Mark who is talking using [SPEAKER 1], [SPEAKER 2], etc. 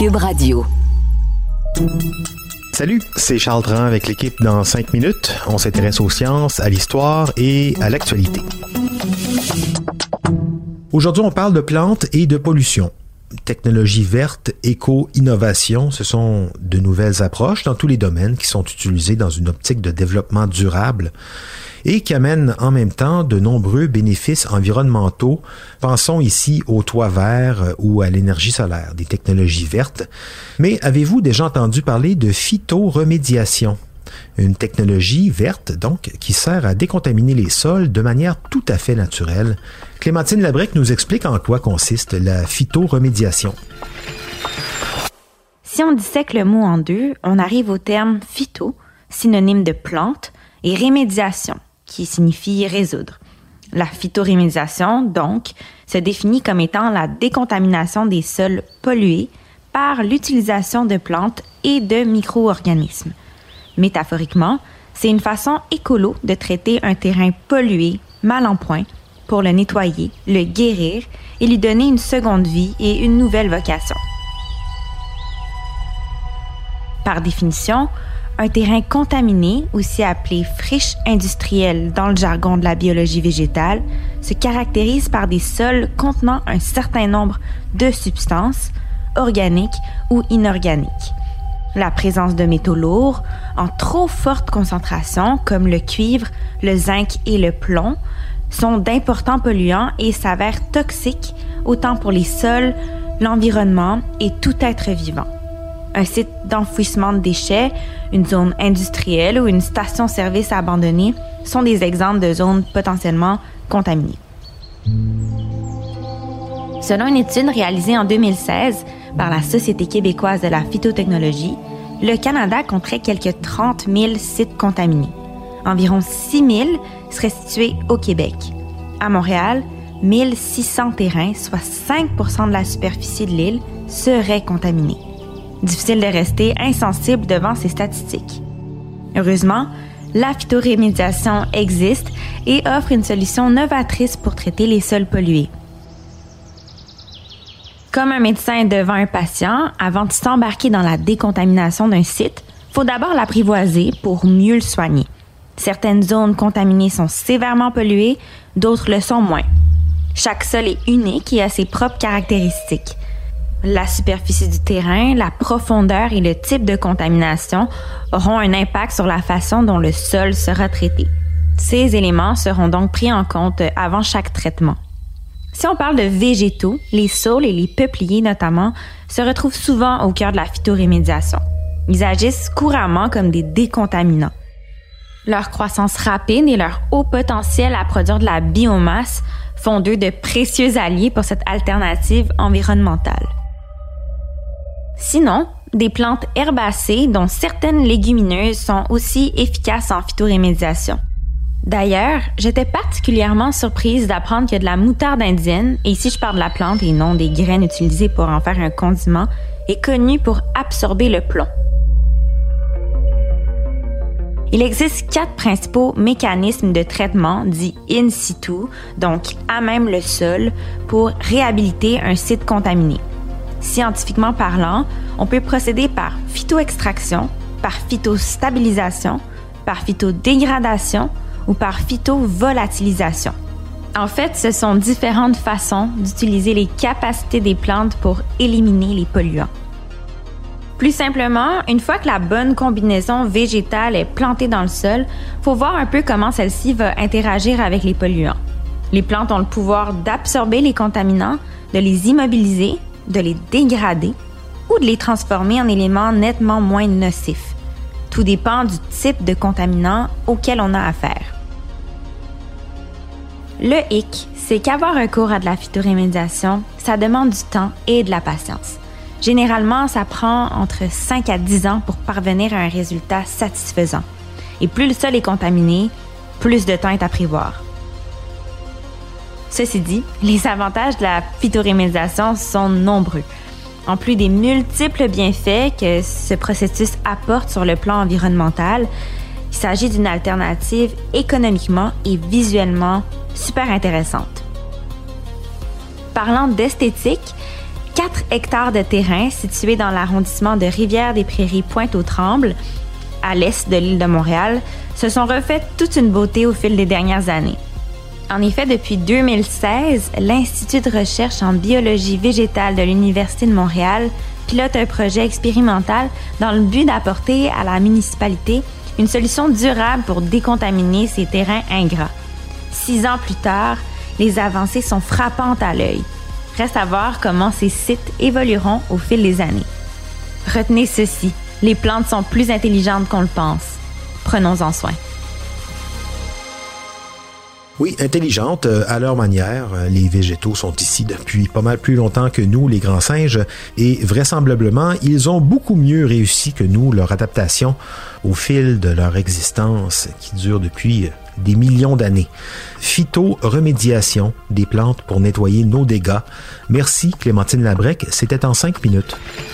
[SPEAKER 1] Cube Radio.
[SPEAKER 2] Salut, c'est Charles Dran avec l'équipe dans 5 minutes. On s'intéresse aux sciences, à l'histoire et à l'actualité. Aujourd'hui, on parle de plantes et de pollution. Technologie verte, éco-innovation, ce sont de nouvelles approches dans tous les domaines qui sont utilisés dans une optique de développement durable et qui amènent en même temps de nombreux bénéfices environnementaux. Pensons ici au toit vert ou à l'énergie solaire, des technologies vertes. Mais avez-vous déjà entendu parler de phytoremédiation? Une technologie verte, donc, qui sert à décontaminer les sols de manière tout à fait naturelle. Clémentine Labrec nous explique en quoi consiste la phytoremédiation.
[SPEAKER 3] Si on dissèque le mot en deux, on arrive au terme phyto, synonyme de plante, et rémédiation, qui signifie résoudre. La phytoremédiation, donc, se définit comme étant la décontamination des sols pollués par l'utilisation de plantes et de micro-organismes. Métaphoriquement, c'est une façon écolo de traiter un terrain pollué, mal en point, pour le nettoyer, le guérir et lui donner une seconde vie et une nouvelle vocation. Par définition, un terrain contaminé, aussi appelé friche industrielle dans le jargon de la biologie végétale, se caractérise par des sols contenant un certain nombre de substances, organiques ou inorganiques. La présence de métaux lourds en trop forte concentration, comme le cuivre, le zinc et le plomb, sont d'importants polluants et s'avèrent toxiques autant pour les sols, l'environnement et tout être vivant. Un site d'enfouissement de déchets, une zone industrielle ou une station-service abandonnée sont des exemples de zones potentiellement contaminées. Selon une étude réalisée en 2016 par la Société québécoise de la phytotechnologie, le Canada compterait quelques 30 000 sites contaminés. Environ 6 000 seraient situés au Québec. À Montréal, 1 600 terrains, soit 5 % de la superficie de l'île, seraient contaminés. Difficile de rester insensible devant ces statistiques. Heureusement, la phytoremédiation existe et offre une solution novatrice pour traiter les sols pollués. Comme un médecin devant un patient, avant de s'embarquer dans la décontamination d'un site, il faut d'abord l'apprivoiser pour mieux le soigner. Certaines zones contaminées sont sévèrement polluées, d'autres le sont moins. Chaque sol est unique et a ses propres caractéristiques. La superficie du terrain, la profondeur et le type de contamination auront un impact sur la façon dont le sol sera traité. Ces éléments seront donc pris en compte avant chaque traitement. Si on parle de végétaux, les saules et les peupliers notamment se retrouvent souvent au cœur de la phytoremédiation. Ils agissent couramment comme des décontaminants. Leur croissance rapide et leur haut potentiel à produire de la biomasse font d'eux de précieux alliés pour cette alternative environnementale. Sinon, des plantes herbacées, dont certaines légumineuses, sont aussi efficaces en phytoremédiation. D'ailleurs, j'étais particulièrement surprise d'apprendre que de la moutarde indienne, et ici je parle de la plante et non des graines utilisées pour en faire un condiment, est connue pour absorber le plomb. Il existe 4 principaux mécanismes de traitement dits in situ, donc à même le sol, pour réhabiliter un site contaminé. Scientifiquement parlant, on peut procéder par phytoextraction, par phytostabilisation, par phytodégradation ou par phytovolatilisation. En fait, ce sont différentes façons d'utiliser les capacités des plantes pour éliminer les polluants. Plus simplement, une fois que la bonne combinaison végétale est plantée dans le sol, il faut voir un peu comment celle-ci va interagir avec les polluants. Les plantes ont le pouvoir d'absorber les contaminants, de les immobiliser, de les dégrader ou de les transformer en éléments nettement moins nocifs. Tout dépend du type de contaminant auquel on a affaire. Le hic, c'est qu'avoir recours à de la phytoremédiation, ça demande du temps et de la patience. Généralement, ça prend entre 5 à 10 ans pour parvenir à un résultat satisfaisant. Et plus le sol est contaminé, plus de temps est à prévoir. Ceci dit, les avantages de la phytoremédiation sont nombreux. En plus des multiples bienfaits que ce processus apporte sur le plan environnemental, il s'agit d'une alternative économiquement et visuellement super intéressante. Parlant d'esthétique, 4 hectares de terrain situés dans l'arrondissement de Rivière-des-Prairies-Pointe-aux-Trembles, à l'est de l'île de Montréal, se sont refaites toute une beauté au fil des dernières années. En effet, depuis 2016, l'Institut de recherche en biologie végétale de l'Université de Montréal pilote un projet expérimental dans le but d'apporter à la municipalité une solution durable pour décontaminer ces terrains ingrats. 6 ans plus tard, les avancées sont frappantes à l'œil. Reste à voir comment ces sites évolueront au fil des années. Retenez ceci, les plantes sont plus intelligentes qu'on le pense. Prenons-en soin.
[SPEAKER 2] Oui, intelligentes à leur manière. Les végétaux sont ici depuis pas mal plus longtemps que nous, les grands singes, et vraisemblablement, ils ont beaucoup mieux réussi que nous leur adaptation au fil de leur existence qui dure depuis des millions d'années. Phytoremédiation des plantes pour nettoyer nos dégâts. Merci Clémentine Labrec, c'était en 5 minutes.